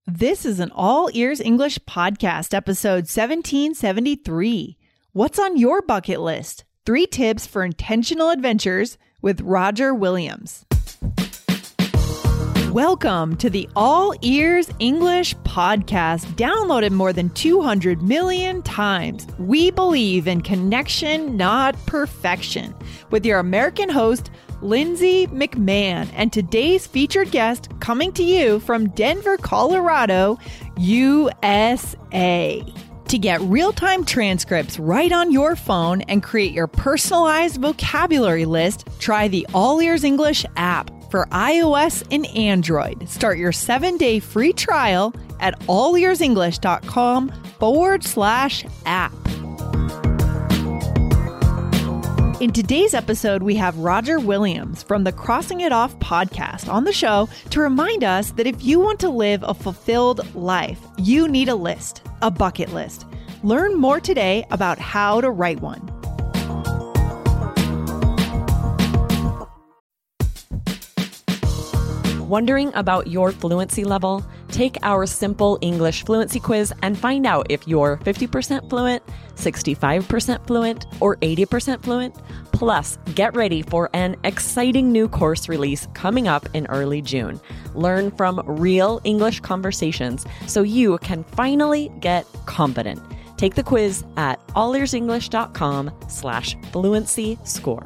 This is an All Ears English podcast, episode 1773. What's on your bucket list? 3 tips for intentional adventures with Roger Williams. Welcome to the All Ears English podcast, downloaded more than 200 million times. We believe in connection, not perfection, with your American host, Lindsay McMahon, and today's featured guest coming to you from Denver, Colorado, USA. To get real-time transcripts right on your phone and create your personalized vocabulary list, try the All Ears English app for iOS and Android. Start your 7-day free trial at allearsenglish.com/app. In today's episode, we have Roger Williams from the Crossing It Off podcast on the show to remind us that if you want to live a fulfilled life, you need a list, a bucket list. Learn more today about how to write one. Wondering about your fluency level? Take our simple English fluency quiz and find out if you're 50% fluent, 65% fluent, or 80% fluent. Plus, get ready for an exciting new course release coming up in early June. Learn from real English conversations so you can finally get confident. Take the quiz at allearsenglish.com/fluency score.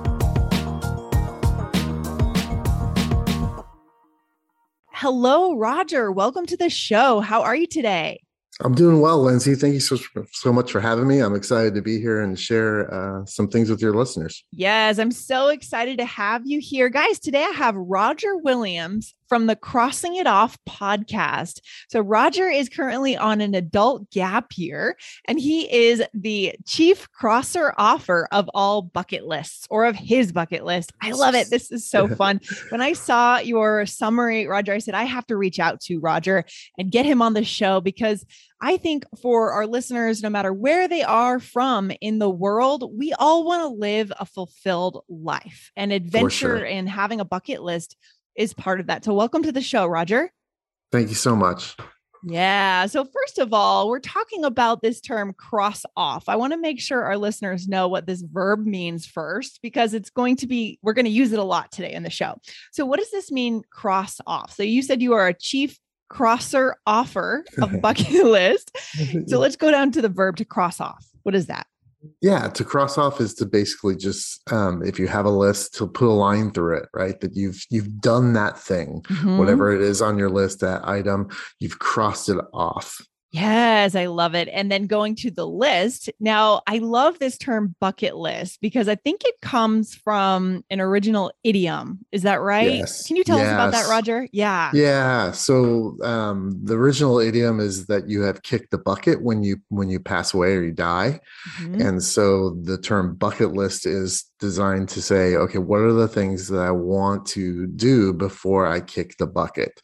Hello, Roger. Welcome to the show. How are you today? I'm doing well, Lindsay. Thank you so much for having me. I'm excited to be here and share some things with your listeners. Yes, I'm so excited to have you here. Guys, today I have Roger Williams from the Crossing It Off podcast. So Roger is currently on an adult gap year, and he is the chief crosser offer of all bucket lists, or of his bucket list. I love it. This is so fun. When I saw your summary, Roger, I said, I have to reach out to Roger and get him on the show, because I think for our listeners, no matter where they are from in the world, we all want to live a fulfilled life, and adventure and having a bucket list is part of that. So welcome to the show, Roger. Thank you so much. Yeah. So first of all, we're talking about this term cross off. I want to make sure our listeners know what this verb means first, because we're going to use it a lot today in the show. So what does this mean, cross off? So you said you are a chief crosser offer of bucket list. So let's go down to the verb to cross off. What is that? Yeah, to cross off is to basically just, if you have a list, to put a line through it, right? That you've done that thing, whatever it is on your list, that item, you've crossed it off. Yes, I love it. And then going to the list. Now, I love this term bucket list because I think it comes from an original idiom. Is that right? Yes. Can you tell us about that, Roger? Yeah. Yeah. So the original idiom is that you have kicked the bucket when you pass away or you die. And so the term bucket list is designed to say, okay, what are the things that I want to do before I kick the bucket?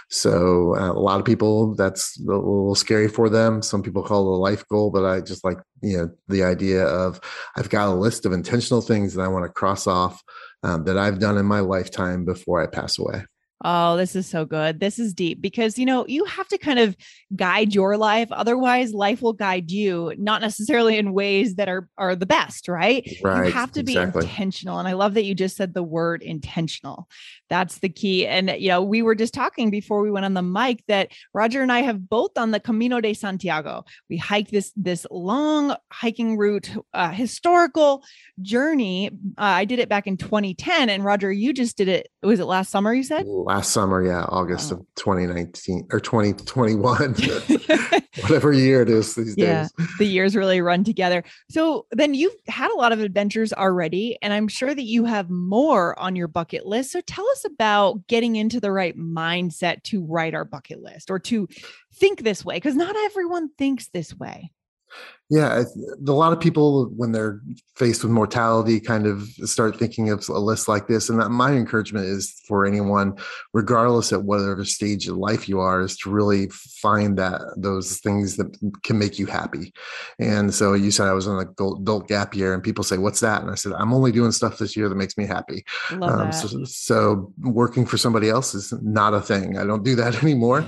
So a lot of people, that's a little scary for them. Some people call it a life goal, but I just like, the idea of I've got a list of intentional things that I want to cross off that I've done in my lifetime before I pass away. Oh, this is so good. This is deep because, you have to kind of guide your life. Otherwise, life will guide you, not necessarily in ways that are the best, right? Right. You have to be intentional. And I love that you just said the word intentional. That's the key. And, we were just talking before we went on the mic that Roger and I have both done the Camino de Santiago. We hiked this long hiking route, historical journey. I did it back in 2010. And Roger, you just did it. Was it last summer, you said? Last summer, yeah, August of 2019 or 2021, whatever year it is these days. The years really run together. So then you've had a lot of adventures already, and I'm sure that you have more on your bucket list. So tell us about getting into the right mindset to write our bucket list or to think this way, because not everyone thinks this way. Yeah, a lot of people, when they're faced with mortality, kind of start thinking of a list like this. And my encouragement is for anyone, regardless at whatever stage of life you are, is to really find those things that can make you happy. And so you said I was on an adult gap year, and people say, "What's that?" And I said, "I'm only doing stuff this year that makes me happy." Love that. So working for somebody else is not a thing. I don't do that anymore.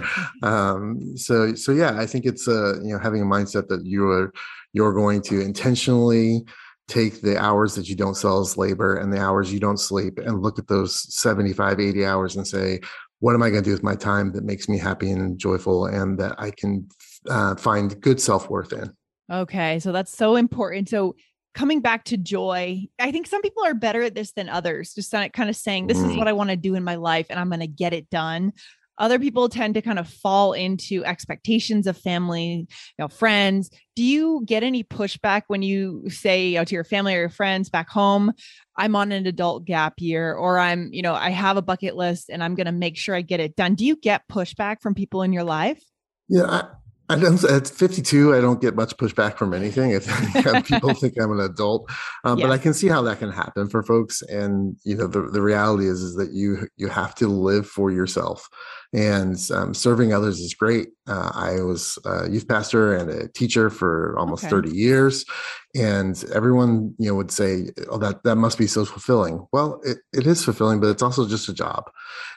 So yeah, I think it's having a mindset that you're going to intentionally take the hours that you don't sell as labor and the hours you don't sleep and look at those 75, 80 hours and say, what am I going to do with my time that makes me happy and joyful and that I can find good self-worth in? Okay. So that's so important. So coming back to joy, I think some people are better at this than others. Just kind of saying, this is what I want to do in my life and I'm going to get it done. Other people tend to kind of fall into expectations of family, friends. Do you get any pushback when you say to your family or your friends back home, I'm on an adult gap year, or I have a bucket list and I'm going to make sure I get it done? Do you get pushback from people in your life? Yeah, I don't, at 52, I don't get much pushback from anything. I think people think I'm an adult, but I can see how that can happen for folks. And the reality is that you have to live for yourself, and serving others is great. I was a youth pastor and a teacher for almost 30 years, and everyone would say, "Oh, that must be so fulfilling." Well, it is fulfilling, but it's also just a job,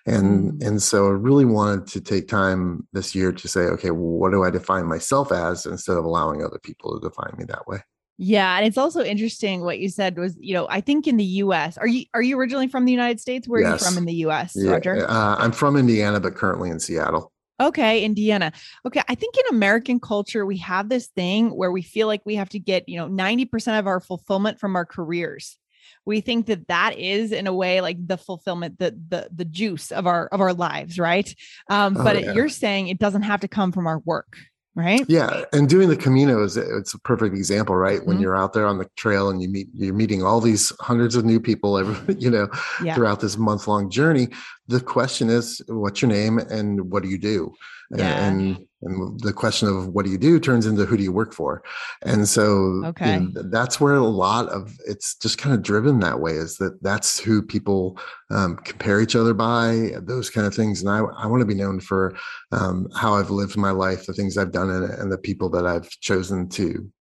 and so I really wanted to take time this year to say, okay, well, what do I define myself as instead of allowing other people to define me that way? Yeah. And it's also interesting what you said was, I think in the US, are you originally from the United States? Where are you from in the US, Roger? I'm from Indiana, but currently in Seattle. Okay, Indiana. Okay, I think in American culture, we have this thing where we feel like we have to get, 90% of our fulfillment from our careers. We think that is in a way like the fulfillment, the juice of our lives, right? You're saying it doesn't have to come from our work. Right. Yeah. And doing the Camino it's a perfect example, right? When you're out there on the trail and you're meeting all these hundreds of new people, throughout this month-long journey. The question is, what's your name and what do you do? Yeah. And the question of what do you do turns into who do you work for? And so that's where a lot of it's just kind of driven that way, is that's who people compare each other by, those kind of things. And I want to be known for how I've lived my life, the things I've done in it, and the people that I've chosen to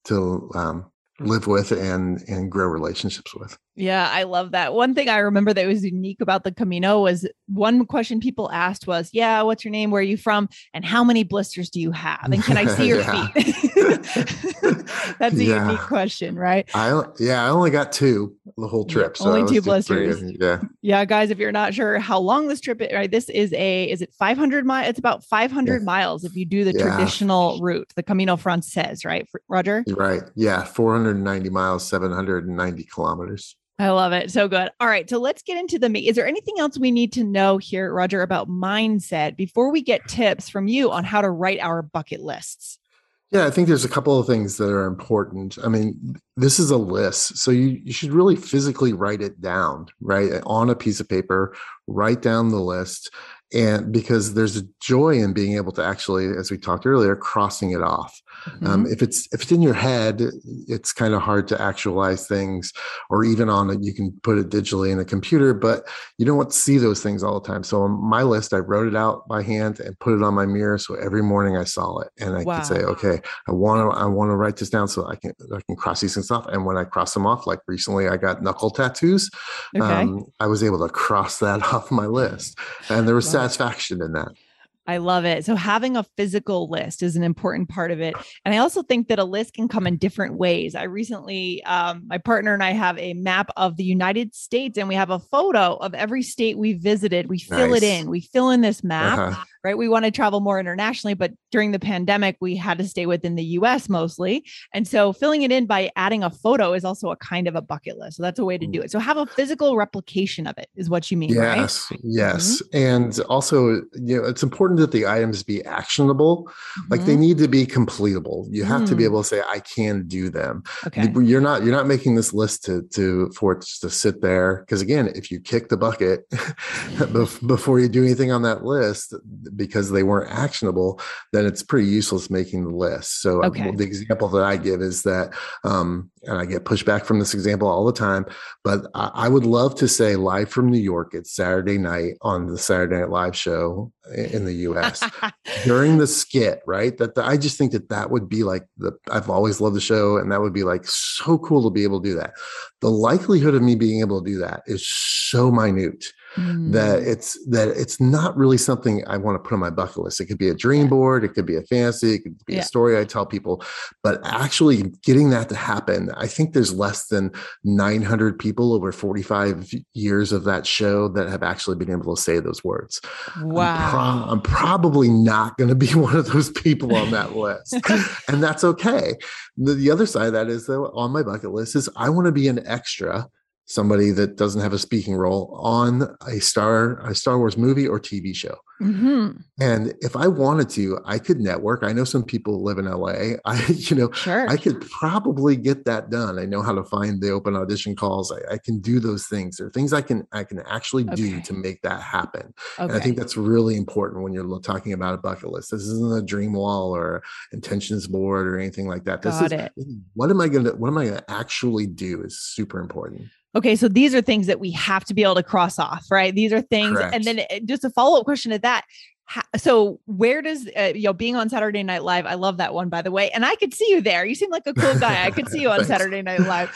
live with and grow relationships with. Yeah, I love that. One thing I remember that was unique about the Camino was one question people asked was, what's your name? Where are you from? And how many blisters do you have? And can I see your feet? That's a unique question, right? I only got 2 the whole trip. So only 2 blisters. Yeah. Guys, if you're not sure how long this trip is, right? This is is it 500 miles? It's about 500 miles if you do the traditional route, the Camino Frances, right, Roger? Right. Yeah. 490 miles, 790 kilometers. I love it. So good. All right. So let's get into the meat. Is there anything else we need to know here, Roger, about mindset before we get tips from you on how to write our bucket lists? Yeah, I think there's a couple of things that are important. I mean, this is a list, so you should really physically write it down, right? On a piece of paper, write down the list. And because there's a joy in being able to actually, as we talked earlier, crossing it off. If it's in your head, it's kind of hard to actualize things, or even you can put it digitally in a computer, but you don't want to see those things all the time. So on my list, I wrote it out by hand and put it on my mirror. So every morning I saw it and I could say, okay, I want to write this down so I can cross these things off. And when I cross them off, like recently I got knuckle tattoos. I was able to cross that off my list, and there was satisfaction in that. I love it. So having a physical list is an important part of it. And I also think that a list can come in different ways. I recently, my partner and I have a map of the United States, and we have a photo of every state we visited. We fill it in. We fill in this map, right? We want to travel more internationally, but during the pandemic, we had to stay within the US mostly. And so filling it in by adding a photo is also a kind of a bucket list. So that's a way to do it. So have a physical replication of it is what you mean, right? Yes. And also, it's important that the items be actionable. Like they need to be completable. You have to be able to say, I can do them. Okay. You're not making this list for it to sit there. Because again, if you kick the bucket before you do anything on that list, because they weren't actionable, then it's pretty useless making the list. So the example that I give is that, and I get pushback from this example all the time, but I would love to say live from New York, it's Saturday night on the Saturday Night Live show in the US during the skit, right? I just think that would be like I've always loved the show, and that would be like so cool to be able to do that. The likelihood of me being able to do that is so minute that it's not really something I want to put on my bucket list. It could be a dream board, it could be a fantasy, it could be a story I tell people, but actually getting that to happen, I think there's less than 900 people over 45 years of that show that have actually been able to say those words. Wow. I'm probably not going to be one of those people on that list, and that's okay. The other side of that is, though, on my bucket list is I want to be an extra, somebody that doesn't have a speaking role on a Star Wars movie or TV show. Mm-hmm. And if I wanted to, I could network. I know some people live in LA. I could probably get that done. I know how to find the open audition calls. I can do those things. There are things I can actually do to make that happen. And I think that's really important when you're talking about a bucket list. This isn't a dream wall or intentions board or anything like that. What am I going to actually do is super important. Okay, so these are things that we have to be able to cross off, right? These are things. Correct. And then just a follow-up question to that. So where does, being on Saturday Night Live, I love that one, by the way. And I could see you there. You seem like a cool guy. I could see you on Saturday Night Live.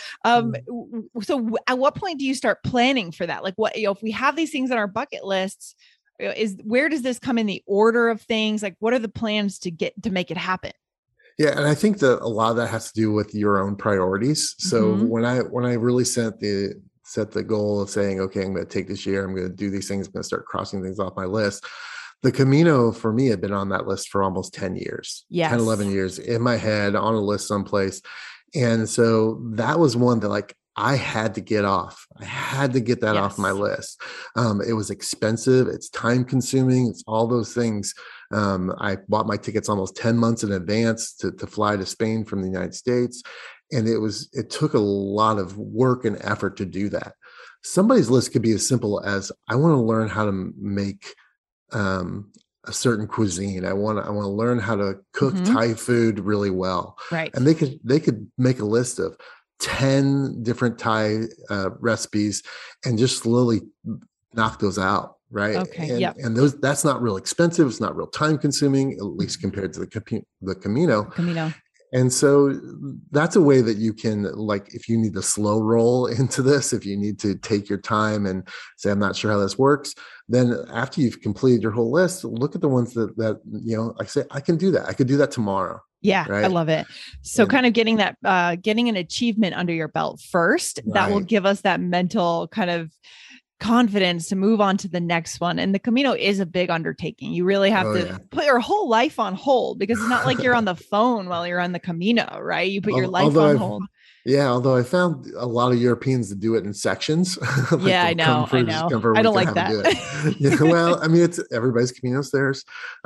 So at what point do you start planning for that? Like if we have these things on our bucket lists, where does this come in the order of things? Like, what are the plans to make it happen? Yeah. And I think that a lot of that has to do with your own priorities. So when I really set the goal of saying, okay, I'm going to take this year, I'm going to do these things, I'm going to start crossing things off my list. The Camino for me had been on that list for almost 10 years, 10, 11 years in my head on a list someplace. And so that was one that I had to get off. I had to get that off my list. It was expensive. It's time consuming. It's all those things. I bought my tickets almost 10 months in advance to fly to Spain from the United States. And it took a lot of work and effort to do that. Somebody's list could be as simple as, I want to learn how to make a certain cuisine. I want to learn how to cook Thai food really well. Right. And they could make a list of 10 different Thai recipes and just slowly knock those out. Right. Okay. And that's not real expensive. It's not real time consuming, at least compared to the Camino. And so that's a way that you can, if you need to slow roll into this, if you need to take your time and say, I'm not sure how this works, then after you've completed your whole list, look at the ones that I say, I can do that. I could do that tomorrow. Yeah, right? I love it. So kind of getting that, getting an achievement under your belt first, that will give us that mental kind of confidence to move on to the next one. And the Camino is a big undertaking. You really have to put your whole life on hold, because it's not like you're on the phone while you're on the Camino, right? You put your life on hold. Yeah, although I found a lot of Europeans that do it in sections. I know. I don't like that. Well, I mean, it's everybody's Camino's theirs,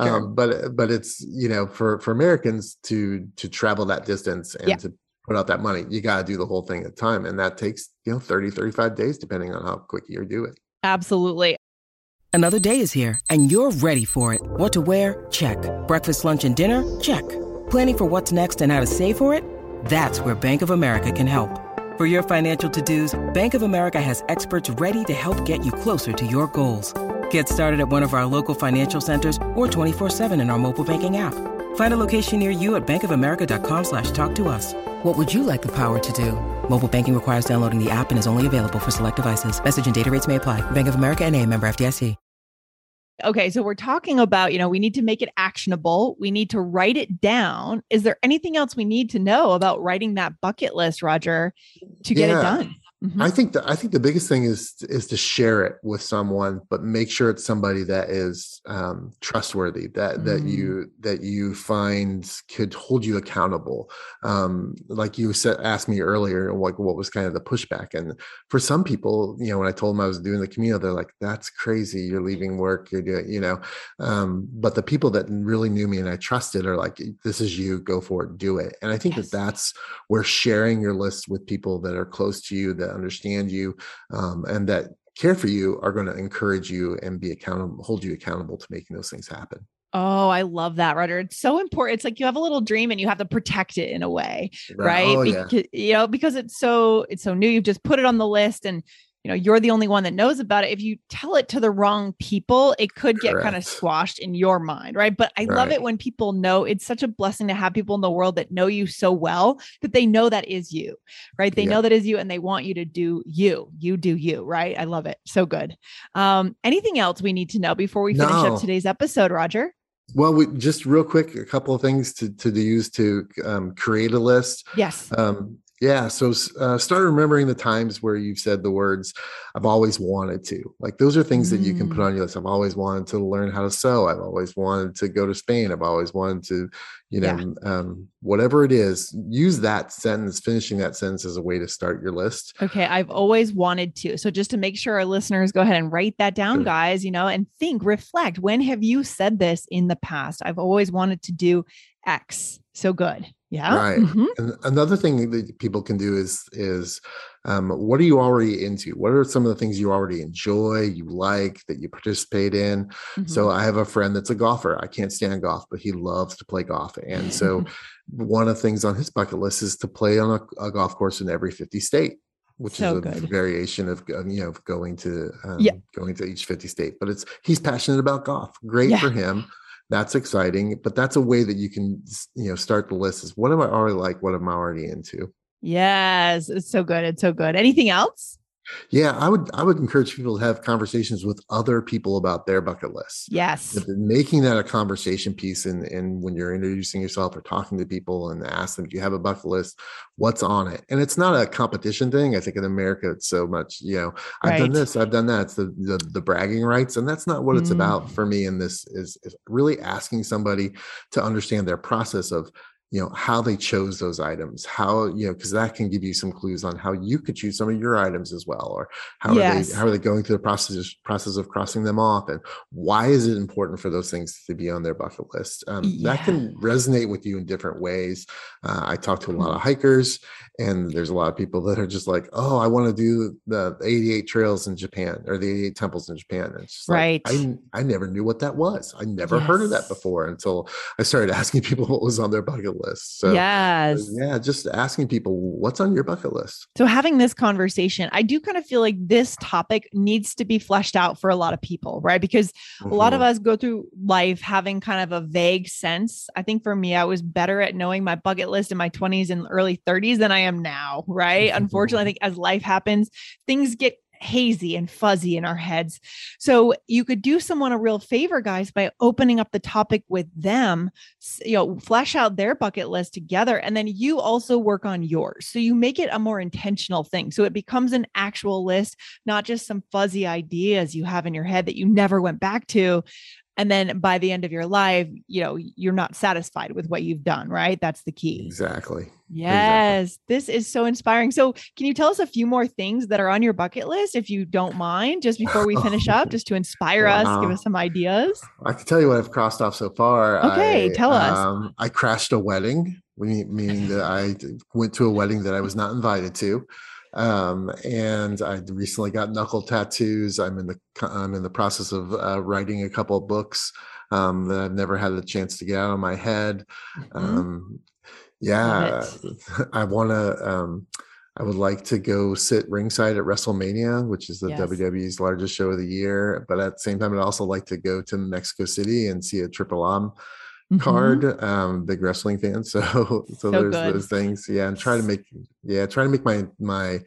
but it's for Americans to travel that distance and to put out that money, you got to do the whole thing at a time. And that takes, 30, 35 days, depending on how quick you do it. Absolutely. Another day is here and you're ready for it. What to wear? Check. Breakfast, lunch, and dinner? Check. Planning for what's next and how to save for it? That's where Bank of America can help. For your financial to-dos, Bank of America has experts ready to help get you closer to your goals. Get started at one of our local financial centers or 24/7 in our mobile banking app. Find a location near you at bankofamerica.com/talktous. What would you like the power to do? Mobile banking requires downloading the app and is only available for select devices. Message and data rates may apply. Bank of America NA, member FDIC. Okay, so we're talking about, we need to make it actionable. We need to write it down. Is there anything else we need to know about writing that bucket list, Roger, to get it done? Mm-hmm. I think the biggest thing is to share it with someone, but make sure it's somebody that is trustworthy, that you find could hold you accountable. Like you asked me earlier, what was kind of the pushback? And for some people, when I told them I was doing the Camino, they're like, "That's crazy! You're leaving work, you're doing," But the people that really knew me and I trusted are like, "This is you. Go for it. Do it." And I think that's where sharing your list with people that are close to you, that understand you, and that care for you are going to encourage you and be accountable, hold you accountable to making those things happen. Oh, I love that, Roger. It's so important. It's like you have a little dream and you have to protect it in a way, right? Oh, Because it's so new. You've just put it on the list and you're the only one that knows about it. If you tell it to the wrong people, it could get kind of squashed in your mind, right? But I love it when people know. It's such a blessing to have people in the world that know you so well that they know that is you, right? They know that is you and they want you to do you. You do you, right? I love it. So good. Anything else we need to know before we finish up today's episode, Roger? Well, we just real quick, a couple of things to use to create a list. Yes. So start remembering the times where you've said the words, I've always wanted to. Like those are things that you can put on your list. I've always wanted to learn how to sew. I've always wanted to go to Spain. I've always wanted to, whatever it is, use that sentence, finishing that sentence as a way to start your list. Okay. I've always wanted to. So just to make sure our listeners go ahead and write that down, guys, and think, reflect. When have you said this in the past? I've always wanted to do X. So good. Yeah. Right. And another thing that people can do is what are you already into? What are some of the things you already enjoy, you like, that you participate in? So I have a friend that's a golfer. I can't stand golf, but he loves to play golf. And so one of the things on his bucket list is to play on a golf course in every 50 state, which is a variation of, going to each 50 state, but he's passionate about golf. Great for him. That's exciting, but that's a way that you can, start the list is what am I already like? What am I already into? Yes. It's so good. It's so good. Anything else? Yeah, I would encourage people to have conversations with other people about their bucket lists. Yes. Making that a conversation piece and when you're introducing yourself or talking to people and ask them, do you have a bucket list? What's on it? And it's not a competition thing. I think in America, it's so much, I've done this, I've done that. It's the bragging rights. And that's not what it's about for me. And this is really asking somebody to understand their process of, how they chose those items, how, because that can give you some clues on how you could choose some of your items as well, or how are they going through the process of crossing them off, and why is it important for those things to be on their bucket list? That can resonate with you in different ways. I talk to a lot of hikers, and there's a lot of people that are just like, oh, I want to do the 88 trails in Japan or the 88 temples in Japan. And it's just like, I never knew what that was. I never heard of that before until I started asking people what was on their bucket list. So just asking people what's on your bucket list. So having this conversation, I do kind of feel like this topic needs to be fleshed out for a lot of people, right? Because a lot of us go through life having kind of a vague sense. I think for me, I was better at knowing my bucket list in my 20s and early 30s than I am now, right? Unfortunately, I think as life happens, things get hazy and fuzzy in our heads. So you could do someone a real favor, guys, by opening up the topic with them, flesh out their bucket list together. And then you also work on yours. So you make it a more intentional thing. So it becomes an actual list, not just some fuzzy ideas you have in your head that you never went back to. And then by the end of your life, you're not satisfied with what you've done, right? That's the key. Exactly. Yes. This is so inspiring. So can you tell us a few more things that are on your bucket list, if you don't mind, just before we finish up, just to inspire us, give us some ideas? I can tell you what I've crossed off so far. Okay. Tell us. I crashed a wedding, meaning that I went to a wedding that I was not invited to. And I recently got knuckle tattoos. I'm in the process of writing a couple of books that I've never had the chance to get out of my head. I would like to go sit ringside at WrestleMania, which is the WWE's largest show of the year. But at the same time, I'd also like to go to Mexico City and see a Triple M card. Big wrestling fan. So there's those things. Yeah. And try to make my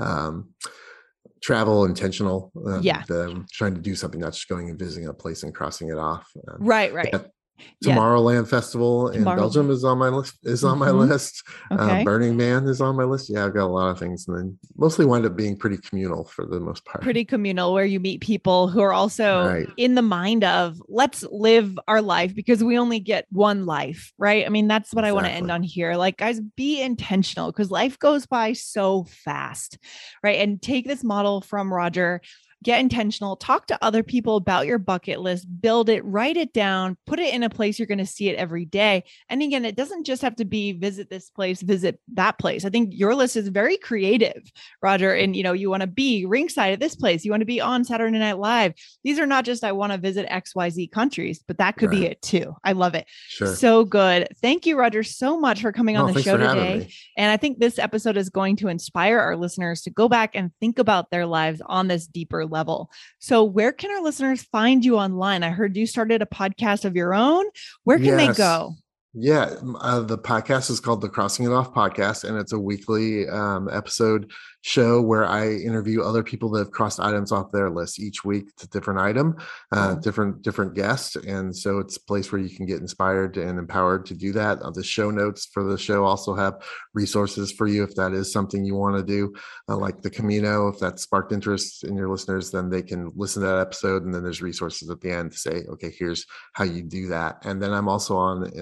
travel intentional. That I'm trying to do something, not just going and visiting a place and crossing it off. Right. Tomorrowland Festival in Belgium is on my list. My list. Okay. Burning Man is on my list. Yeah, I've got a lot of things, and then mostly wind up being pretty communal for the most part. Pretty communal, where you meet people who are also in the mind of let's live our life because we only get one life, right? I mean, that's what I want to end on here. Like, guys, be intentional because life goes by so fast, right? And take this model from Roger. get intentional, talk to other people about your bucket list, build it, write it down, put it in a place you're going to see it every day. And again, it doesn't just have to be visit this place, visit that place. I think your list is very creative, Roger. And you want to be ringside at this place. You want to be on Saturday Night Live. These are not just, I want to visit XYZ countries, but that could be it too. I love it. Sure. So good. Thank you, Roger, so much for coming on the show today. And I think this episode is going to inspire our listeners to go back and think about their lives on this deeper level. So where can our listeners find you online? I heard you started a podcast of your own. Where can they go? Yeah, the podcast is called the Crossing It Off Podcast, and it's a weekly episode show where I interview other people that have crossed items off their list each week. It's a different item, different guest, and so it's a place where you can get inspired and empowered to do that. The show notes for the show also have resources for you if that is something you want to do, like the Camino. If that sparked interest in your listeners, then they can listen to that episode, and then there's resources at the end to say, okay, here's how you do that. And then I'm also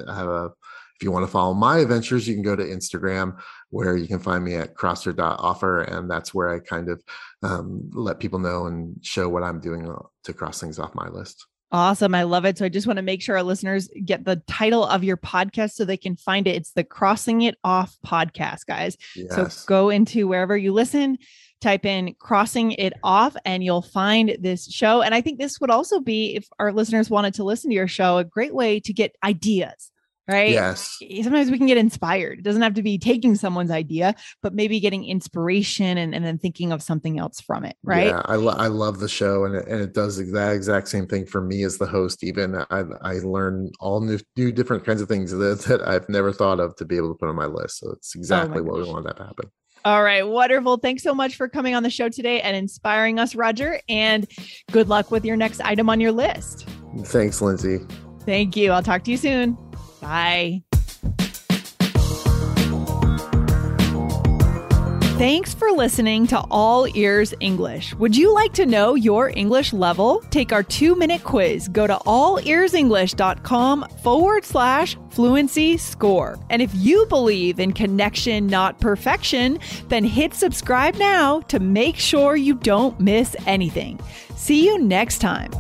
if you want to follow my adventures, you can go to Instagram, where you can find me at crosser.offer. And that's where I kind of let people know and show what I'm doing to cross things off my list. Awesome. I love it. So I just want to make sure our listeners get the title of your podcast so they can find it. It's the Crossing It Off Podcast, guys. Yes. So go into wherever you listen, type in Crossing It Off, and you'll find this show. And I think this would also be, if our listeners wanted to listen to your show, a great way to get ideas. Right? Yes. Sometimes we can get inspired. It doesn't have to be taking someone's idea, but maybe getting inspiration and then thinking of something else from it. Right. Yeah. I love the show, and it does that exact same thing for me as the host. Even I learn all new different kinds of things that I've never thought of to be able to put on my list. So it's exactly what we want that to happen. All right. Wonderful. Thanks so much for coming on the show today and inspiring us, Roger. And good luck with your next item on your list. Thanks, Lindsay. Thank you. I'll talk to you soon. Bye. Thanks for listening to All Ears English. Would you like to know your English level? Take our 2-minute quiz. Go to allearsenglish.com/fluency score. And if you believe in connection, not perfection, then hit subscribe now to make sure you don't miss anything. See you next time.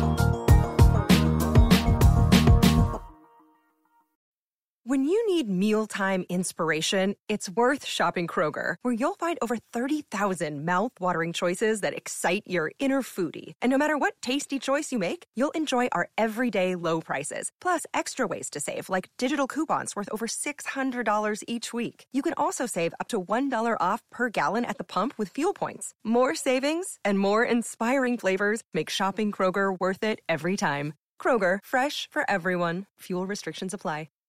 When you need mealtime inspiration, it's worth shopping Kroger, where you'll find over 30,000 mouth-watering choices that excite your inner foodie. And no matter what tasty choice you make, you'll enjoy our everyday low prices, plus extra ways to save, like digital coupons worth over $600 each week. You can also save up to $1 off per gallon at the pump with fuel points. More savings and more inspiring flavors make shopping Kroger worth it every time. Kroger, fresh for everyone. Fuel restrictions apply.